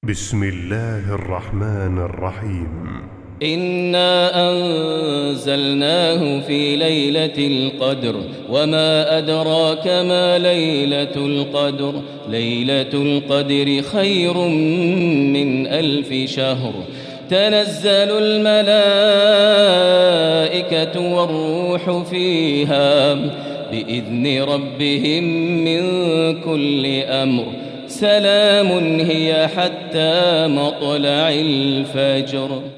بسم الله الرحمن الرحيم. إنا أنزلناه في ليلة القدر وما أدراك ما ليلة القدر ليلة القدر خير من 1000 شهر تنزل الملائكة والروح فيها بإذن ربهم من كل أمر سلام هي حتى مطلع الفجر.